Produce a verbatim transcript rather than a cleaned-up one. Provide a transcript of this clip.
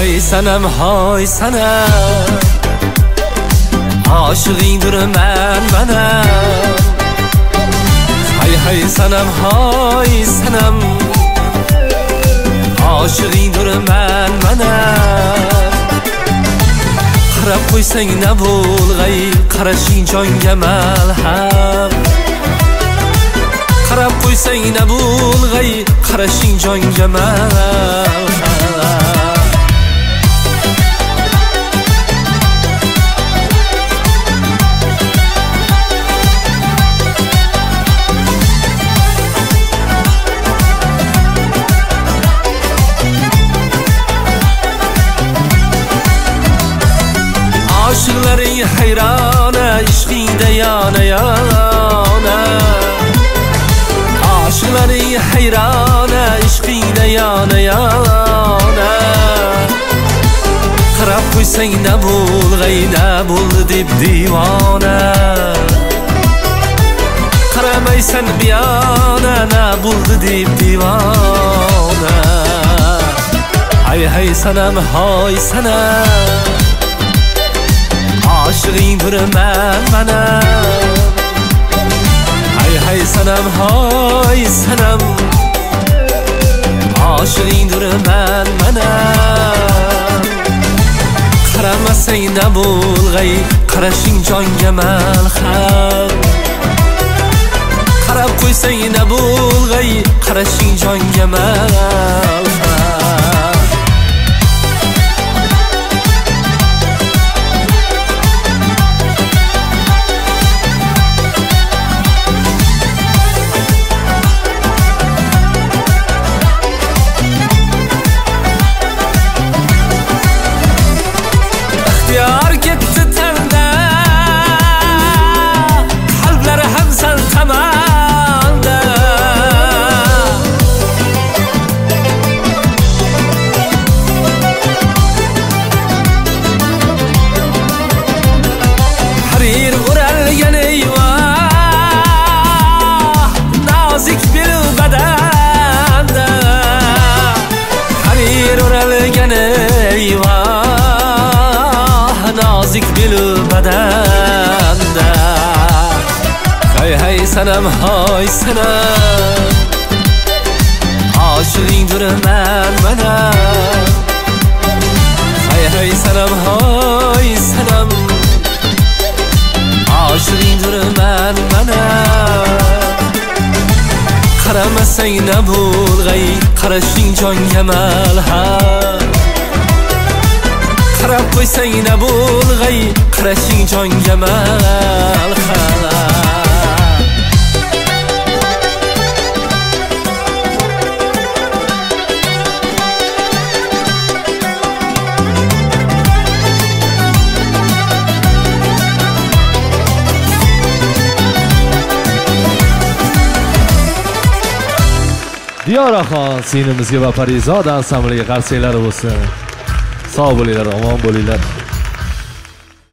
hay sanam hay sanam aşığındırman bana. Hay hay sanam hay sanam aşığındırman bana. Qarab qo'ysang ne bo'lg'ay, qarashing jonga malham. Qarab qo'ysang ne bo'lg'ay, qarashing jonga malham. Aşıqlaring hayrona, ishqingda yana yana. Aşıqlaring hayrona, ishqingda yana yana. Qarab qo'ysang ne bo'lg'ay, ne bo'ldi deb divona. Qaramaysan biyona, ne bo'ldi deb divona. Hay hay sanam hay sanam aşığındırman bana. Hay hay sanam hay sanam aşığındırman bana. Qaramasang ne bo'lg'ay, qarashing jonga malham. Qarab qo'ysang ne bo'lg'ay, qarashing jonga malham. İhtiyar ketdi tanda, qalblar ham sal qamalda. Harir o'ralgan eyvah, nozik bir badanda. Harir o'ralgan eyvah, nazik bir badanda. Hay hay sanam hay sanam aşığındırman bana. Hay hay sanam hay sanam aşığındırman bana. Qaramasang ne bo'lg'ay, qarashing jonga malham. Qarab qo'ysang ne bo'lg'ay, qarashing jonga malham. Diyoraxon sinimizga va Parizod ansambliga qarshilari bo'lsin. Sog' bo'linglar, omon bo'linglar.